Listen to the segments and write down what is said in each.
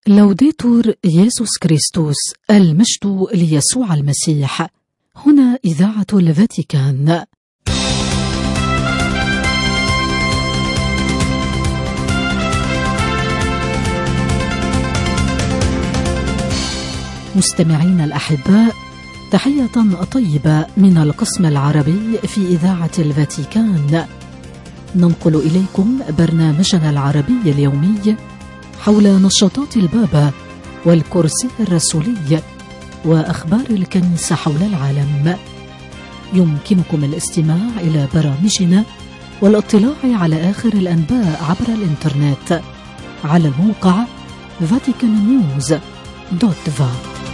لوديتور يسوع كريستوس، المجد ليسوع المسيح. هنا إذاعة الفاتيكان. مستمعين الأحباء، تحية طيبة من القسم العربي في إذاعة الفاتيكان. ننقل إليكم برنامجنا العربي اليومي حول نشاطات البابا والكرسي الرسولي وأخبار الكنيسة حول العالم. يمكنكم الاستماع إلى برامجنا والاطلاع على آخر الأنباء عبر الإنترنت على الموقع vaticannews.va.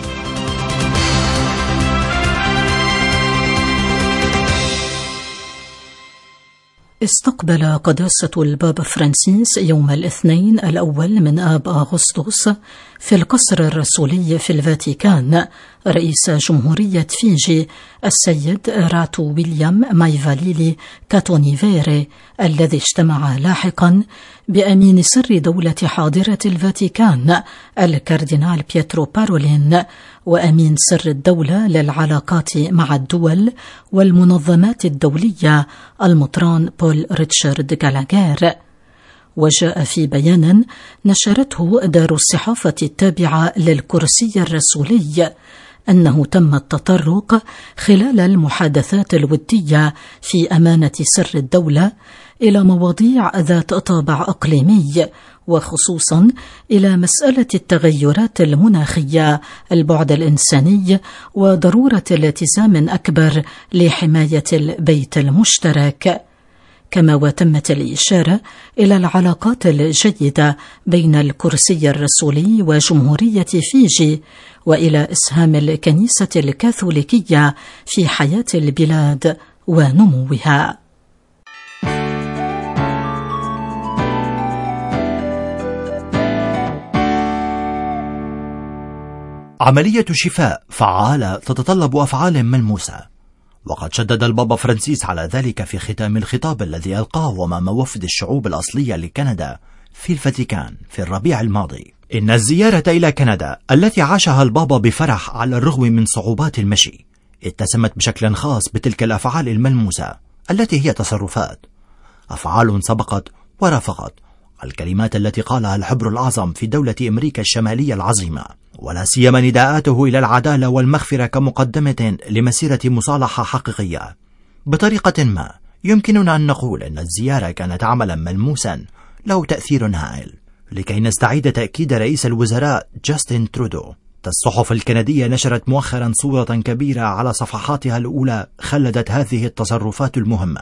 استقبل قداسة البابا فرانسيس يوم الاثنين الأول من آب أغسطس في القصر الرسولي في الفاتيكان رئيس جمهورية فيجي السيد راتو ويليام مايفاليلي كاتونيفيري، الذي اجتمع لاحقا بأمين سر دولة حاضرة الفاتيكان الكاردينال بيترو بارولين وأمين سر الدولة للعلاقات مع الدول والمنظمات الدولية المطران بول ريتشارد غالاغير. وجاء في بيان نشرته دار الصحافة التابعة للكرسي الرسولي أنه تم التطرق خلال المحادثات الودية في أمانة سر الدولة إلى مواضيع ذات طابع إقليمي، وخصوصا إلى مسألة التغيرات المناخية، البعد الإنساني، وضرورة الالتزام أكبر لحماية البيت المشترك. كما وتمت الإشارة إلى العلاقات الجيدة بين الكرسي الرسولي وجمهورية فيجي، وإلى إسهام الكنيسة الكاثوليكية في حياة البلاد ونموها. عملية شفاء فعالة تتطلب أفعال ملموسة، وقد شدد البابا فرانسيس على ذلك في ختام الخطاب الذي ألقاه أمام وفد الشعوب الأصلية لكندا في الفاتيكان في الربيع الماضي. إن الزيارة إلى كندا التي عاشها البابا بفرح على الرغم من صعوبات المشي اتسمت بشكل خاص بتلك الأفعال الملموسة التي هي تصرفات، أفعال سبقت ورافقت الكلمات التي قالها الحبر الأعظم في دولة أمريكا الشمالية العظيمة، ولا سيما نداءاته إلى العدالة والمغفرة كمقدمة لمسيرة مصالحة حقيقية. بطريقة ما يمكننا أن نقول أن الزيارة كانت عملا ملموسا له تأثير هائل. لكي نستعيد تأكيد رئيس الوزراء جاستن ترودو، الصحف الكندية نشرت مؤخرا صورة كبيرة على صفحاتها الأولى خلدت هذه التصرفات المهمة.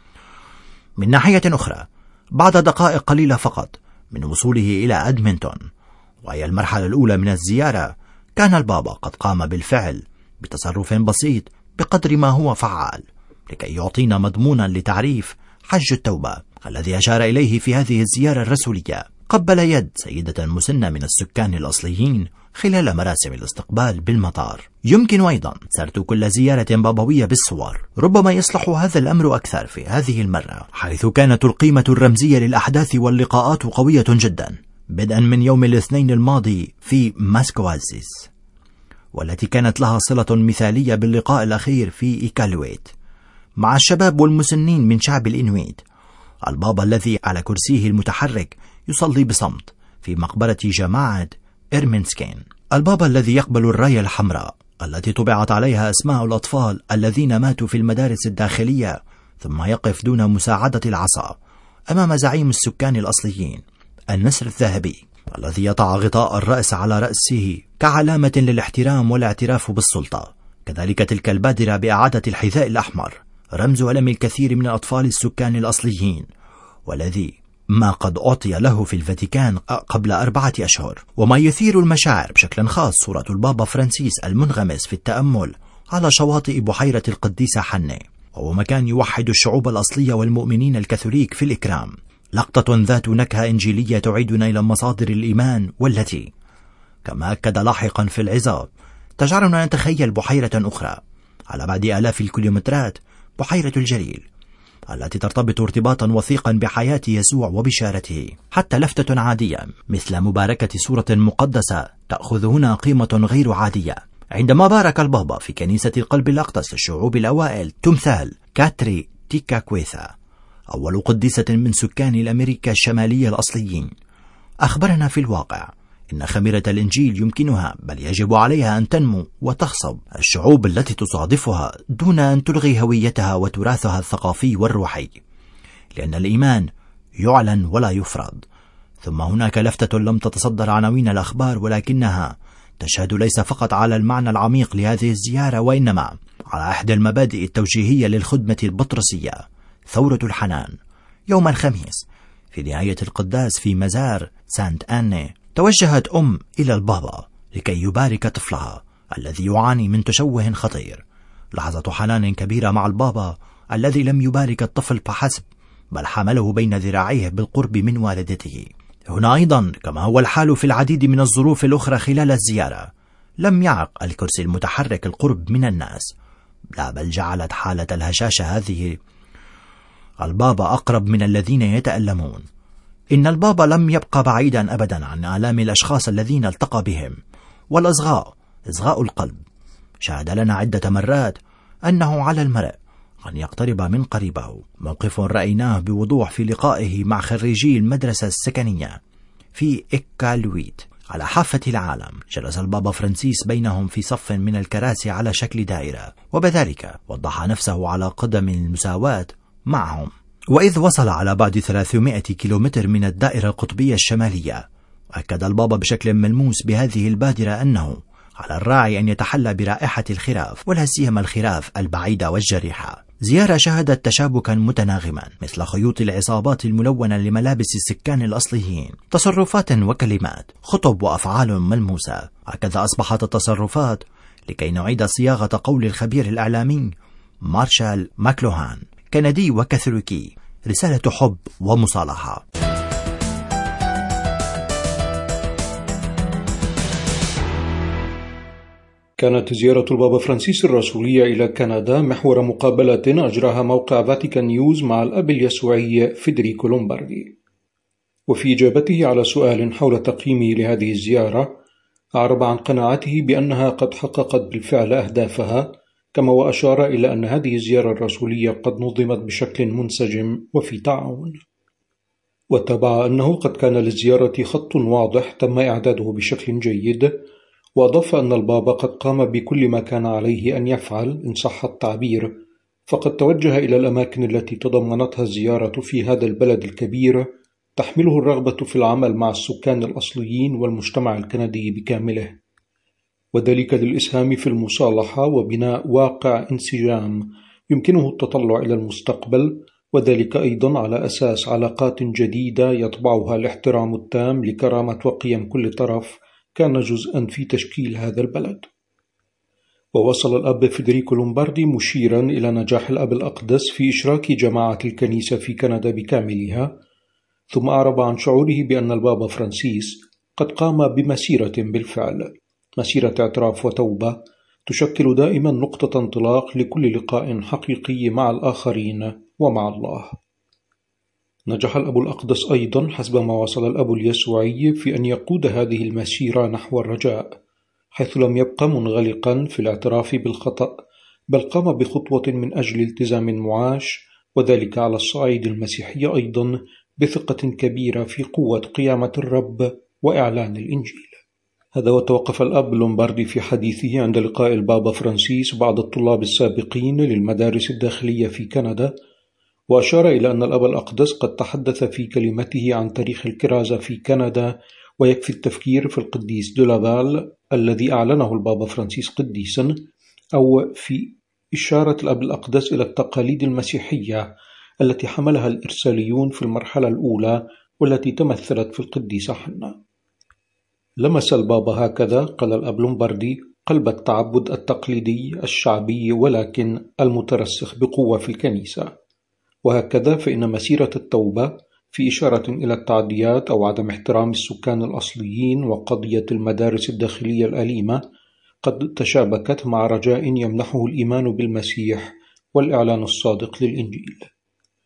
من ناحية أخرى، بعد دقائق قليلة فقط من وصوله إلى أدمنتون وهي المرحلة الأولى من الزيارة، كان البابا قد قام بالفعل بتصرف بسيط بقدر ما هو فعال لكي يعطينا مضمونا لتعريف حج التوبة الذي أشار إليه في هذه الزيارة الرسولية. قبل يد سيدة مسنة من السكان الأصليين خلال مراسم الاستقبال بالمطار. يمكن أيضا سرد كل زيارة بابوية بالصور. ربما يصلح هذا الأمر أكثر في هذه المرة، حيث كانت القيمة الرمزية للأحداث واللقاءات قوية جدا، بدءا من يوم الاثنين الماضي في ماسكوازيس، والتي كانت لها صلة مثالية باللقاء الأخير في إيكالويت مع الشباب والمسنين من شعب الإنويت. البابا الذي على كرسيه المتحرك يصلي بصمت في مقبرة جماعة إرمنسكين. البابا الذي يقبل الراية الحمراء التي طبعت عليها أسماء الأطفال الذين ماتوا في المدارس الداخلية، ثم يقف دون مساعدة العصا أمام زعيم السكان الأصليين النسر الذهبي الذي يضع غطاء الرأس على رأسه كعلامة للاحترام والاعتراف بالسلطة. كذلك تلك البادرة بإعادة الحذاء الأحمر، رمز ألم الكثير من أطفال السكان الأصليين، والذي ما قد أعطي له في الفاتيكان قبل 4 أشهر. وما يثير المشاعر بشكل خاص صورة البابا فرانسيس المنغمس في التأمل على شواطئ بحيرة القديسة حنة، وهو مكان يوحد الشعوب الأصلية والمؤمنين الكاثوليك في الإكرام. لقطة ذات نكهة إنجيلية تعيدنا إلى مصادر الإيمان، والتي كما أكد لاحقا في العظة تجعلنا نتخيل بحيرة أخرى على بعد آلاف الكيلومترات، بحيرة الجليل، التي ترتبط ارتباطا وثيقا بحياة يسوع وبشارته. حتى لفتة عادية مثل مباركة سورة مقدسة تأخذ هنا قيمة غير عادية. عندما بارك البابا في كنيسة القلب الأقدس الشعوب الأوائل تمثال كاتري تيكاكويثا، أول قديسة من سكان الأمريكا الشمالية الأصليين، أخبرنا في الواقع إن خميرة الإنجيل يمكنها بل يجب عليها أن تنمو وتخصب الشعوب التي تصادفها دون أن تلغي هويتها وتراثها الثقافي والروحي، لأن الإيمان يعلن ولا يفرض. ثم هناك لفتة لم تتصدر عناوين الأخبار، ولكنها تشهد ليس فقط على المعنى العميق لهذه الزيارة، وإنما على إحدى المبادئ التوجيهية للخدمة البطرسية، ثورة الحنان. يوم الخميس في نهاية القداس في مزار سانت آني توجهت أم إلى البابا لكي يبارك طفلها الذي يعاني من تشوه خطير. لحظة حنان كبيرة مع البابا الذي لم يبارك الطفل فحسب، بل حمله بين ذراعيه بالقرب من والدته. هنا أيضا، كما هو الحال في العديد من الظروف الأخرى خلال الزيارة، لم يعق الكرسي المتحرك القرب من الناس، لا بل جعلت حالة الهشاشة هذه البابا أقرب من الذين يتألمون. إن البابا لم يبقى بعيدا أبدا عن آلام الأشخاص الذين التقى بهم، والإصغاء إصغاء القلب. شاهد لنا عدة مرات أنه على المرء أن يقترب من قريبه، موقف رأيناه بوضوح في لقائه مع خريجي المدرسة السكنية في إكالويت على حافة العالم. جلس البابا فرانسيس بينهم في صف من الكراسي على شكل دائرة، وبذلك وضح نفسه على قدم المساواة معهم. وإذ وصل على بعد 300 كيلومتر من الدائرة القطبية الشمالية، أكد البابا بشكل ملموس بهذه البادرة أنه على الراعي أن يتحلى برائحة الخراف، ولا سيما الخراف البعيدة والجريحة. زيارة شهدت تشابكا متناغما مثل خيوط العصابات الملونة لملابس السكان الأصليين، تصرفات وكلمات، خطب وأفعال ملموسة. هكذا أصبحت التصرفات، لكي نعيد صياغة قول الخبير الإعلامي مارشال ماكلوهان، كندي وكاثوليكي، رسالة حب ومصالحة. كانت زيارة البابا فرانسيس الرسولية إلى كندا محور مقابلة أجراها موقع فاتيكان نيوز مع الأب اليسوعي فيدريكو لومباردي. وفي إجابته على سؤال حول تقييمه لهذه الزيارة، أعرب عن قناعته بأنها قد حققت بالفعل أهدافها، كما وأشار إلى أن هذه الزيارة الرسولية قد نظمت بشكل منسجم وفي تعاون. واتبع أنه قد كان للزيارة خط واضح تم إعداده بشكل جيد، وأضاف أن البابا قد قام بكل ما كان عليه أن يفعل إن صح التعبير، فقد توجه إلى الأماكن التي تضمنتها الزيارة في هذا البلد الكبير تحمله الرغبة في العمل مع السكان الأصليين والمجتمع الكندي بكامله، وذلك للإسهام في المصالحة وبناء واقع انسجام يمكنه التطلع إلى المستقبل، وذلك أيضا على أساس علاقات جديدة يطبعها الاحترام التام لكرامة وقيم كل طرف كان جزءا في تشكيل هذا البلد. ووصل الأب فيدريكو لومباردي مشيرا إلى نجاح الأب الأقدس في إشراك جماعة الكنيسة في كندا بكاملها، ثم أعرب عن شعوره بأن البابا فرانسيس قد قام بمسيرة بالفعل، مسيرة اعتراف وتوبة تشكل دائما نقطة انطلاق لكل لقاء حقيقي مع الآخرين ومع الله. نجح الأب الأقدس أيضا حسب ما وصل الأب اليسوعي في أن يقود هذه المسيرة نحو الرجاء، حيث لم يبقى منغلقا في الاعتراف بالخطأ، بل قام بخطوة من أجل التزام معاش، وذلك على الصعيد المسيحي أيضا بثقة كبيرة في قوة قيامة الرب وإعلان الإنجيل. هذا وتوقف الأب لومباردي في حديثه عند لقاء البابا فرانسيس بعض الطلاب السابقين للمدارس الداخلية في كندا، وأشار إلى أن الأب الأقدس قد تحدث في كلمته عن تاريخ الكرازة في كندا، ويكفي التفكير في القديس دولافال الذي أعلنه البابا فرانسيس قديسا، أو في إشارة الأب الأقدس إلى التقاليد المسيحية التي حملها الإرساليون في المرحلة الأولى والتي تمثلت في القديسة حنا. لمس البابا هكذا، قال الأب لومباردي، قلب التعبد التقليدي الشعبي ولكن المترسخ بقوة في الكنيسة. وهكذا فإن مسيرة التوبة في إشارة إلى التعديات أو عدم احترام السكان الأصليين وقضية المدارس الداخلية الأليمة قد تشابكت مع رجاء يمنحه الإيمان بالمسيح والإعلان الصادق للإنجيل.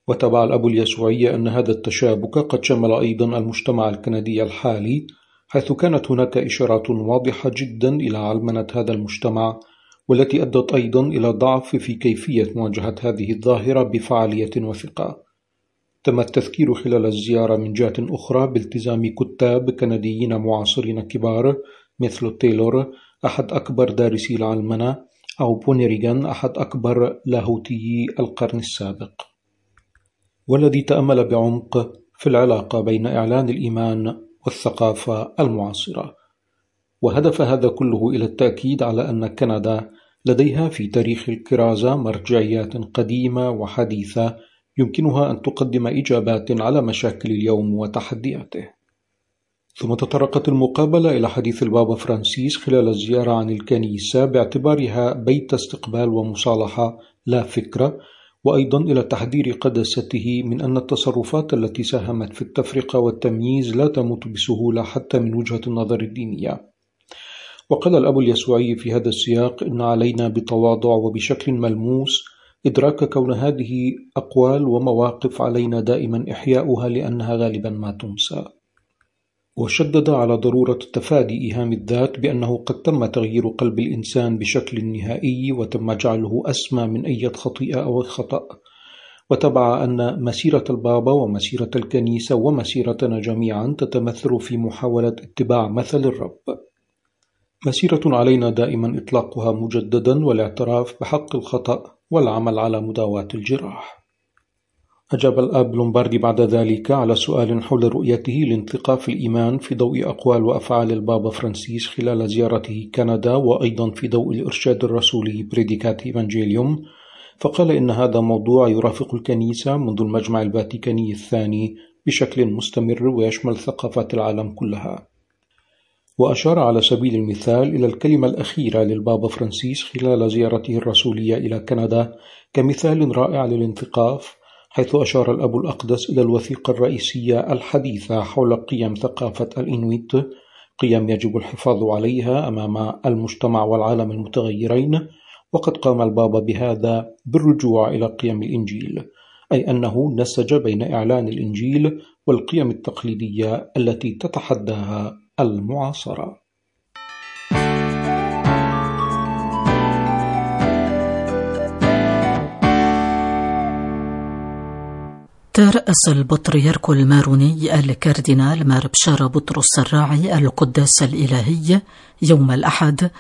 وتبع الأب اليسوعي أن هذا التشابك قد شمل أيضا المجتمع الكندي الحالي، حيث كانت هناك إشارات واضحة جدا إلى علمنة هذا المجتمع، والتي أدت أيضا إلى ضعف في كيفية مواجهة هذه الظاهرة بفعالية وثقة. تم التذكير خلال الزيارة من جهة أخرى بالتزام كتاب كنديين معاصرين كبار مثل تايلور أحد أكبر دارسي العلمنة، أو بونيريغان أحد أكبر لاهوتيي القرن السابق، والذي تأمل بعمق في العلاقة بين إعلان الإيمان والثقافة المعاصرة. وهدف هذا كله إلى التأكيد على أن كندا لديها في تاريخ الكرازة مرجعيات قديمة وحديثة يمكنها أن تقدم إجابات على مشاكل اليوم وتحدياته. ثم تطرقت المقابلة إلى حديث البابا فرانسيس خلال الزيارة عن الكنيسة باعتبارها بيت استقبال ومصالحة لا فكرة، وأيضا إلى تحذير قداسته من أن التصرفات التي ساهمت في التفرقة والتمييز لا تموت بسهولة حتى من وجهة النظر الدينية. وقال الأب اليسوعي في هذا السياق إن علينا بتواضع وبشكل ملموس إدراك كون هذه أقوال ومواقف علينا دائما إحياؤها لأنها غالبا ما تنسى. وشدد على ضرورة تفادي إيهام الذات بأنه قد تم تغيير قلب الإنسان بشكل نهائي وتم جعله أسمى من أي خطيئة أو خطأ. وتبع أن مسيرة البابا ومسيرة الكنيسة ومسيرتنا جميعا تتمثل في محاولة اتباع مثل الرب، مسيرة علينا دائما إطلاقها مجددا والاعتراف بحق الخطأ والعمل على مداواة الجراح. أجاب الأب لومباردي بعد ذلك على سؤال حول رؤيته لانتقاف الإيمان في ضوء أقوال وأفعال البابا فرانسيس خلال زيارته كندا، وأيضا في ضوء الإرشاد الرسولي بريديكات إيفانجيليوم، فقال إن هذا موضوع يرافق الكنيسة منذ المجمع الفاتيكاني الثاني بشكل مستمر ويشمل ثقافات العالم كلها. وأشار على سبيل المثال إلى الكلمة الأخيرة للبابا فرانسيس خلال زيارته الرسولية إلى كندا كمثال رائع للانتقاف، حيث أشار الأب الأقدس إلى الوثيقة الرئيسية الحديثة حول قيم ثقافة الإنويت، قيم يجب الحفاظ عليها أمام المجتمع والعالم المتغيرين. وقد قام البابا بهذا بالرجوع إلى قيم الإنجيل، أي أنه نسج بين إعلان الإنجيل والقيم التقليدية التي تتحداها المعاصرة. ترأس البطريرك الماروني الكاردينال مار بشارة بطرس الراعي القداس الإلهي يوم الأحد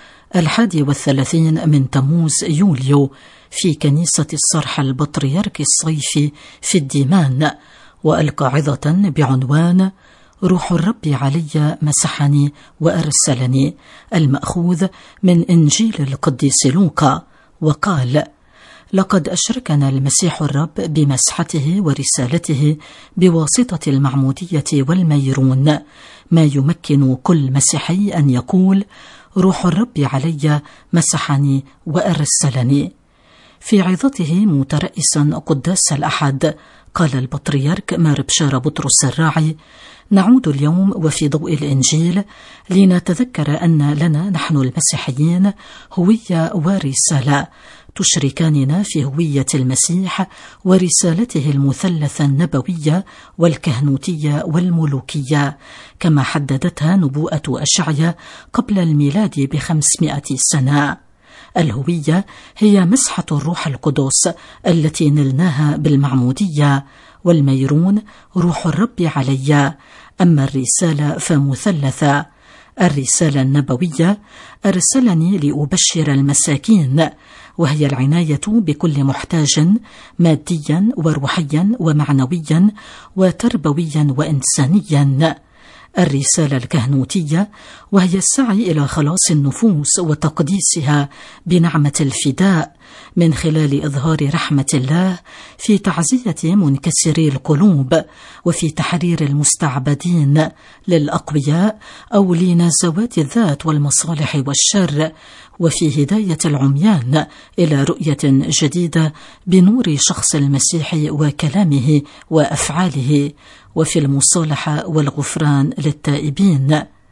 31 من تموز يوليو في كنيسة الصرح البطريرك الصيفي في الديمان، وألقى عظة بعنوان روح الرب علي مسحني وأرسلني، المأخوذ من إنجيل القديس لوقا، وقال: لقد أشركنا المسيح الرب بمسحته ورسالته بواسطة المعمودية والميرون، ما يمكن كل مسيحي أن يقول روح الرب علي مسحني وأرسلني. في عظته مترأسا قداس الأحد قال البطريرك مار بشارة بطرس الراعي: نعود اليوم وفي ضوء الإنجيل لنتذكر أن لنا نحن المسيحيين هوية ورسالة تشركاننا في هوية المسيح ورسالته المثلثة النبوية والكهنوتية والملوكية، كما حددتها نبوءة أشعيا قبل الميلاد ب500 سنة. الهوية هي مسحة الروح القدس التي نلناها بالمعمودية، والميرون روح الرب علي. أما الرسالة فمثلثة: الرسالة النبوية أرسلني لأبشر المساكين، وهي العناية بكل محتاج ماديا وروحيا ومعنويا وتربويا وإنسانيا. الرسالة الكهنوتية وهي السعي إلى خلاص النفوس وتقديسها بنعمة الفداء من خلال إظهار رحمة الله في تعزية منكسري القلوب وفي تحرير المستعبدين للأقوياء أو لنزوات الذات والمصالح والشر، وفي هداية العميان إلى رؤية جديدة بنور شخص المسيح وكلامه وأفعاله، وفي المصالحة والغفران للتائبين.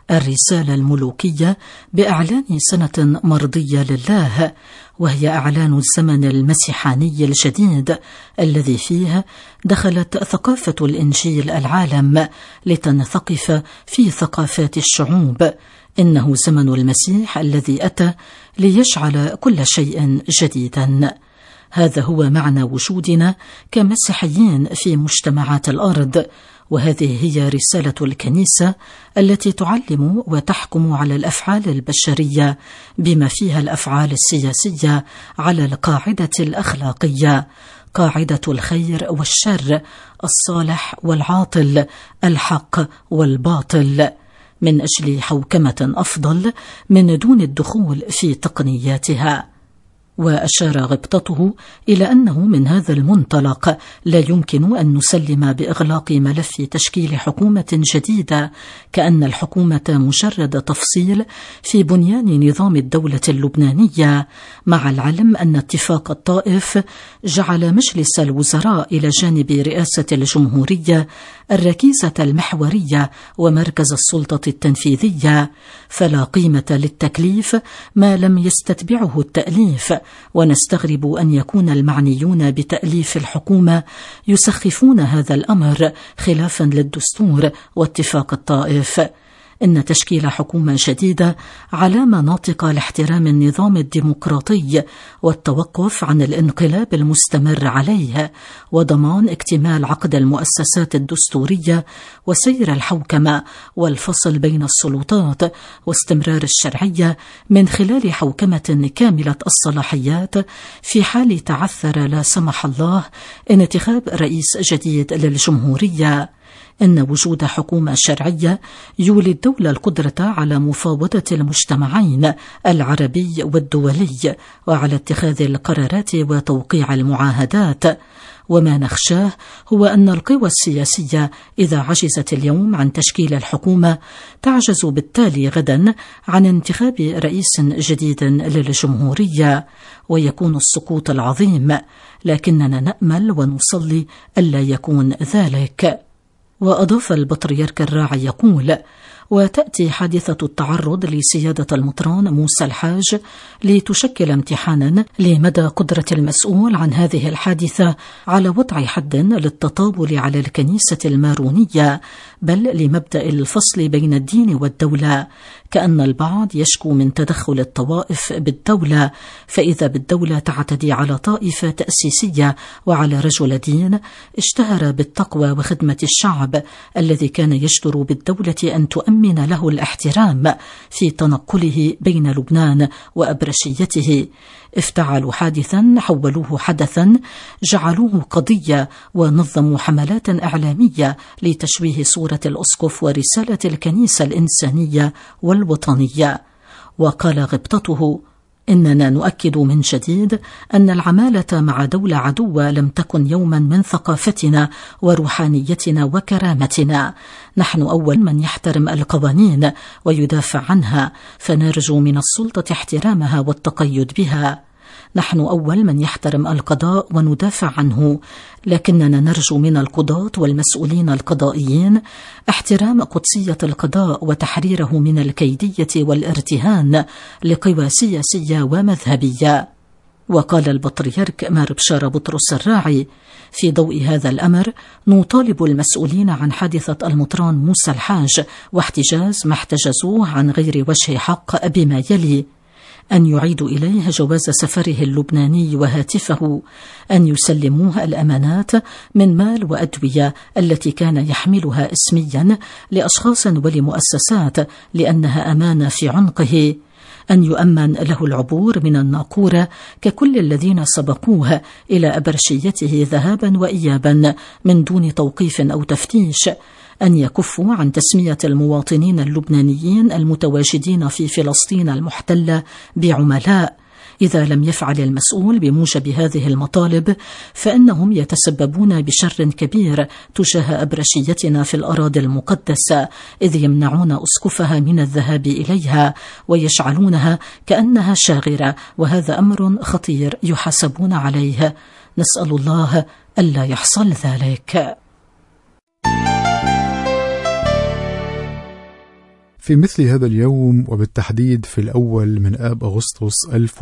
الرسالة الملوكية بإعلان سنة مرضية لله، وهي إعلان الزمن المسيحاني الجديد الذي فيه دخلت ثقافة الإنجيل العالم لتنثقف في ثقافات الشعوب. إنه زمن المسيح الذي أتى ليجعل كل شيء جديدا. هذا هو معنى وجودنا كمسيحيين في مجتمعات الأرض، وهذه هي رسالة الكنيسة التي تعلم وتحكم على الأفعال البشرية بما فيها الأفعال السياسية على القاعدة الأخلاقية، قاعدة الخير والشر، الصالح والعاطل، الحق والباطل، من أجل حوكمة أفضل من دون الدخول في تقنياتها. وأشار غبطته إلى أنه من هذا المنطلق لا يمكن أن نسلم بإغلاق ملف تشكيل حكومة جديدة، كأن الحكومة مجرد تفصيل في بنيان نظام الدولة اللبنانية، مع العلم أن اتفاق الطائف جعل مجلس الوزراء إلى جانب رئاسة الجمهورية الركيزة المحورية ومركز السلطة التنفيذية، فلا قيمة للتكليف ما لم يستتبعه التأليف، ونستغرب أن يكون المعنيون بتأليف الحكومة يسخفون هذا الأمر خلافا للدستور واتفاق الطائف. إن تشكيل حكومة جديدة علامة ناطقة لاحترام النظام الديمقراطي والتوقف عن الانقلاب المستمر عليه، وضمان اكتمال عقد المؤسسات الدستورية وسير الحوكمة والفصل بين السلطات واستمرار الشرعية من خلال حوكمة كاملة الصلاحيات في حال تعثر لا سمح الله انتخاب رئيس جديد للجمهورية. إن وجود حكومة شرعية يولي الدولة القدرة على مفاوضة المجتمعين العربي والدولي وعلى اتخاذ القرارات وتوقيع المعاهدات. وما نخشاه هو أن القوى السياسية إذا عجزت اليوم عن تشكيل الحكومة تعجز بالتالي غدا عن انتخاب رئيس جديد للجمهورية، ويكون السقوط العظيم، لكننا نأمل ونصلي ألا يكون ذلك. وأضاف البطريرك الراعي يقول: وتأتي حادثة التعرض لسيادة المطران موسى الحاج لتشكل امتحانا لمدى قدرة المسؤول عن هذه الحادثة على وضع حد للتطاول على الكنيسة المارونية، بل لمبدأ الفصل بين الدين والدولة، كأن البعض يشكو من تدخل الطوائف بالدولة، فإذا بالدولة تعتدي على طائفة تأسيسية وعلى رجل دين اشتهر بالتقوى وخدمة الشعب الذي كان يجدر بالدولة أن تؤمن له الاحترام في تنقله بين لبنان وأبرشيته، افتعلوا حادثا حولوه حدثا، جعلوه قضية، ونظموا حملات إعلامية لتشويه صورة الأسقف ورسالة الكنيسة الإنسانية والوطنية. وقال غبطته: إننا نؤكد من جديد أن العمالة مع دولة عدوة لم تكن يوما من ثقافتنا وروحانيتنا وكرامتنا. نحن أول من يحترم القوانين ويدافع عنها، فنرجو من السلطة احترامها والتقيد بها. نحن أول من يحترم القضاء وندافع عنه، لكننا نرجو من القضاة والمسؤولين القضائيين احترام قدسية القضاء وتحريره من الكيدية والارتهان لقوى سياسية ومذهبية. وقال البطريرك مار بشارة بطرس الراعي: في ضوء هذا الأمر نطالب المسؤولين عن حادثة المطران موسى الحاج واحتجاز ما احتجزوه عن غير وجه حق بما يلي: أن يعيدوا إليه جواز سفره اللبناني وهاتفه، أن يسلموه الأمانات من مال وأدوية التي كان يحملها اسميا لأشخاص ولمؤسسات لأنها أمانة في عنقه، أن يؤمن له العبور من الناقورة ككل الذين سبقوه إلى أبرشيته ذهابا وإيابا من دون توقيف أو تفتيش، أن يكفوا عن تسمية المواطنين اللبنانيين المتواجدين في فلسطين المحتلة بعملاء. إذا لم يفعل المسؤول بموجب هذه المطالب فإنهم يتسببون بشر كبير تجاه أبرشيتنا في الأراضي المقدسة، إذ يمنعون أسقفها من الذهاب إليها ويجعلونها كأنها شاغرة، وهذا أمر خطير يحاسبون عليه. نسأل الله ألا يحصل ذلك. في مثل هذا اليوم، وبالتحديد في الأول من آب أغسطس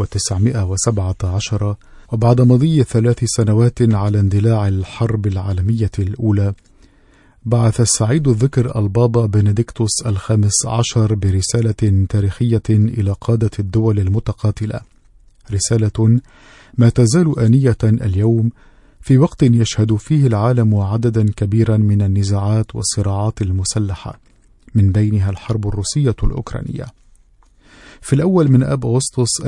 1917، وبعد مضي 3 سنوات على اندلاع الحرب العالمية الأولى، بعث السعيد الذكر البابا بنديكتوس ال15 برسالة تاريخية إلى قادة الدول المتقاتلة، رسالة ما تزال آنية اليوم في وقت يشهد فيه العالم عددا كبيرا من النزاعات والصراعات المسلحة، من بينها الحرب الروسية الأوكرانية. في الأول من آب أغسطس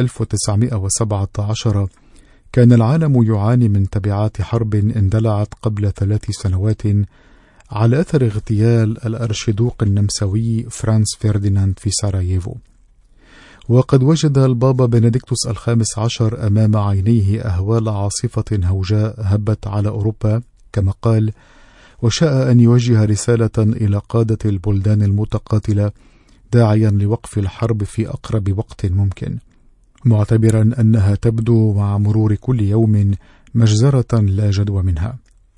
1917 كان العالم يعاني من تبعات حرب اندلعت قبل 3 سنوات على أثر اغتيال الأرشيدوق النمساوي فرانس فرديناند في ساراييفو. وقد وجد البابا بنديكتوس ال15 أمام عينيه أهوال عاصفة هوجاء هبت على أوروبا كما قال، وشاء أن يوجه رسالة إلى قادة البلدان المتقاتلة داعيا لوقف الحرب في أقرب وقت ممكن، معتبرا أنها تبدو مع مرور كل يوم مجزرة لا جدوى منها.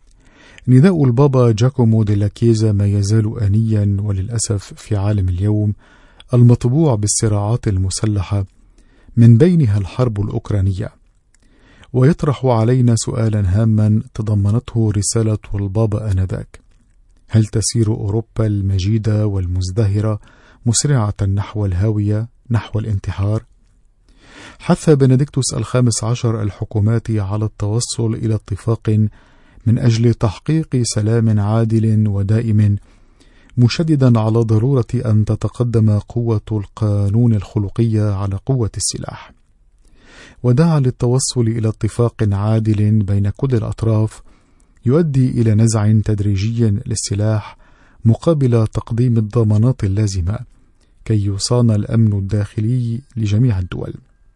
نداء البابا جاكومو ديلا كيزا ما يزال آنيا وللأسف في عالم اليوم المطبوع بالصراعات المسلحة، من بينها الحرب الأوكرانية، ويطرح علينا سؤالا هاما تضمنته رسالة البابا آنذاك: هل تسير أوروبا المجيدة والمزدهرة مسرعة نحو الهاوية، نحو الانتحار؟ حث بنديكتوس ال15 الحكومات على التوصل إلى اتفاق من أجل تحقيق سلام عادل ودائم، مشددا على ضرورة أن تتقدم قوة القانون الخلقية على قوة السلاح، ودعا للتوصل إلى اتفاق عادل بين كل الأطراف يؤدي إلى نزع تدريجي للسلاح مقابل تقديم الضمانات اللازمة كي يصان الأمن الداخلي لجميع الدول.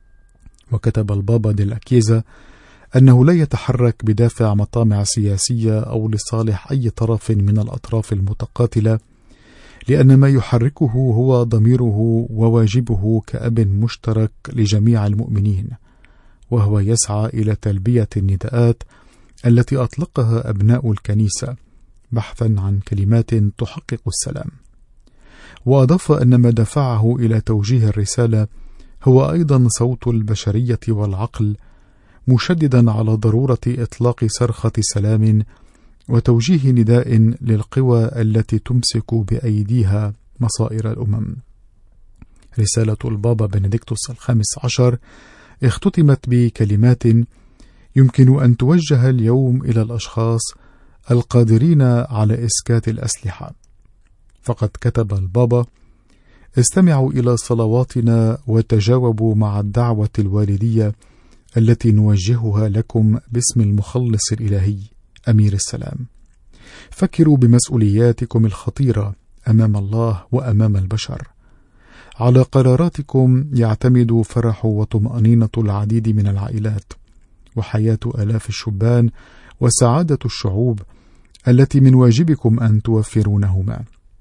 وكتب البابا ديلا كيزا أنه لا يتحرك بدافع مطامع سياسية أو لصالح أي طرف من الأطراف المتقاتلة، لأن ما يحركه هو ضميره وواجبه كأب مشترك لجميع المؤمنين، وهو يسعى إلى تلبية النداءات التي أطلقها أبناء الكنيسة بحثا عن كلمات تحقق السلام. وأضاف أن ما دفعه إلى توجيه الرسالة هو أيضا صوت البشرية والعقل، مشددا على ضرورة إطلاق صرخة سلام وتوجيه نداء للقوى التي تمسك بأيديها مصائر الأمم. رسالة البابا بنديكتوس ال15 اختتمت بكلمات يمكن أن توجه اليوم إلى الأشخاص القادرين على إسكات الأسلحة. فقد كتب البابا: استمعوا إلى صلواتنا وتجاوبوا مع الدعوة الوالدية التي نوجهها لكم باسم المخلص الإلهي أمير السلام. فكروا بمسؤولياتكم الخطيرة أمام الله وأمام البشر. على قراراتكم يعتمد فرح وطمأنينة العديد من العائلات، وحياة آلاف الشبان، وسعادة الشعوب التي من واجبكم أن توفرونهما،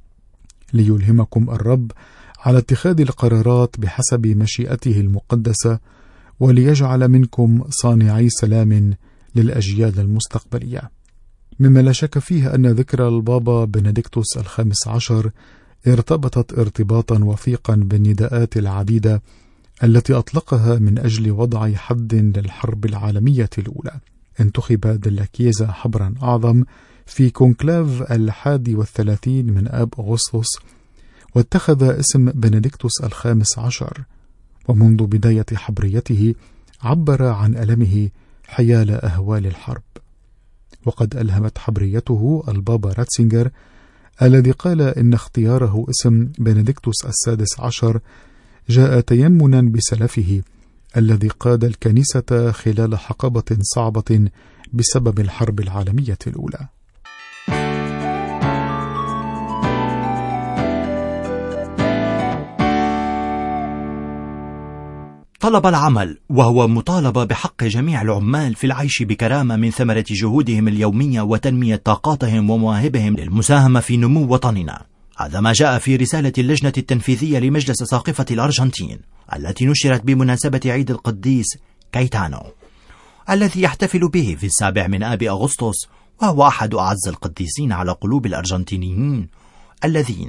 ليلهمكم الرب على اتخاذ القرارات بحسب مشيئته المقدسة، وليجعل منكم صانعي سلام للأجيال المستقبلية. مما لا شك فيه أن ذكرى البابا بنديكتوس ال15 ارتبطت ارتباطا وثيقا بالنداءات العديدة التي أطلقها من أجل وضع حد للحرب العالمية الأولى. انتخب ديلا كيزا حبرا أعظم في كونكلاف 31 من آب أغسطس، واتخذ اسم بنديكتوس ال15، ومنذ بداية حبريته عبر عن ألمه حيال أهوال الحرب. وقد ألهمت حبريته البابا راتسينجر الذي قال إن اختياره اسم بنديكتوس ال16 جاء تيمنا بسلفه الذي قاد الكنيسة خلال حقبة صعبة بسبب الحرب العالمية الأولى. طلب العمل، وهو مطالبة بحق جميع العمال في العيش بكرامة من ثمرة جهودهم اليومية وتنمية طاقاتهم ومواهبهم للمساهمة في نمو وطننا. هذا ما جاء في رسالة اللجنة التنفيذية لمجلس ساقفة الأرجنتين التي نشرت بمناسبة عيد القديس كايتانو الذي يحتفل به في 7 من آب أغسطس، وهو أحد أعز القديسين على قلوب الأرجنتينيين الذين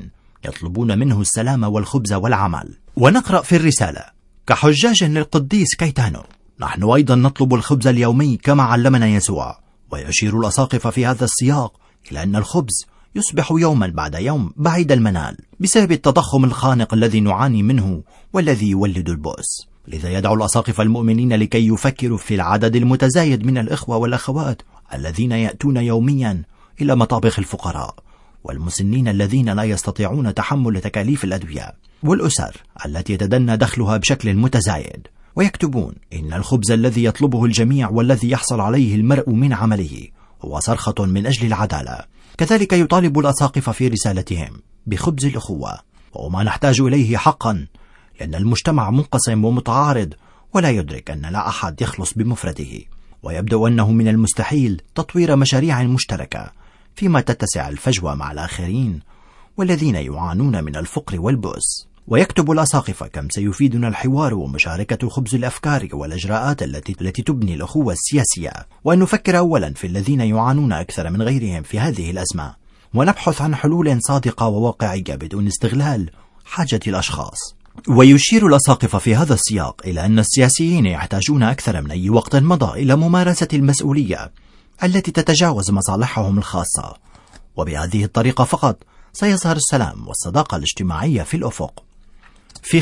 يطلبون منه السلام والخبز والعمل. ونقرأ في الرسالة: كحجاج للقديس كايتانو، نحن أيضا نطلب الخبز اليومي كما علمنا يسوع. ويشير الأساقفة في هذا السياق إلى أن الخبز يصبح يوما بعد يوم بعيد المنال بسبب التضخم الخانق الذي نعاني منه والذي يولد البؤس. لذا يدعو الأساقفة المؤمنين لكي يفكروا في العدد المتزايد من الإخوة والأخوات الذين يأتون يوميا إلى مطابخ الفقراء، والمسنين الذين لا يستطيعون تحمل تكاليف الأدوية، والأسر التي يتدنى دخلها بشكل متزايد. ويكتبون: إن الخبز الذي يطلبه الجميع والذي يحصل عليه المرء من عمله هو صرخة من أجل العدالة. كذلك يطالب الأساقفة في رسالتهم بخبز الأخوة، وما نحتاج إليه حقا، لأن المجتمع منقسم ومتعارض ولا يدرك أن لا أحد يخلص بمفرده، ويبدو أنه من المستحيل تطوير مشاريع مشتركة فيما تتسع الفجوة مع الآخرين والذين يعانون من الفقر والبؤس. ويكتب الأساقفة: كم سيفيدنا الحوار ومشاركة خبز الأفكار والإجراءات التي تبني الأخوة السياسية، وأن نفكر أولا في الذين يعانون أكثر من غيرهم في هذه الأزمة، ونبحث عن حلول صادقة وواقعية بدون استغلال حاجة الأشخاص. ويشير الأساقفة في هذا السياق إلى أن السياسيين يحتاجون أكثر من أي وقت مضى إلى ممارسة المسؤولية التي تتجاوز مصالحهم الخاصة، وبهذه الطريقة فقط سيظهر السلام والصداقة الاجتماعية في الأفق. في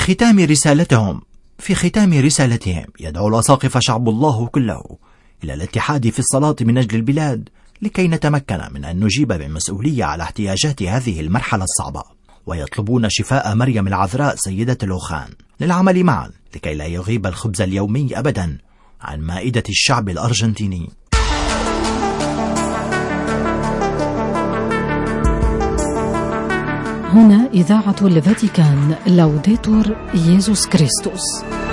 ختام رسالتهم يدعو الأساقفة شعب الله كله إلى الاتحاد في الصلاة من أجل البلاد لكي نتمكن من أن نجيب بمسؤولية على احتياجات هذه المرحلة الصعبة. ويطلبون شفاء مريم العذراء سيدة الأوخان للعمل معا لكي لا يغيب الخبز اليومي أبدا عن مائدة الشعب الأرجنتيني. هنا إذاعة الفاتيكان، لوديتور ييسوس كريستوس.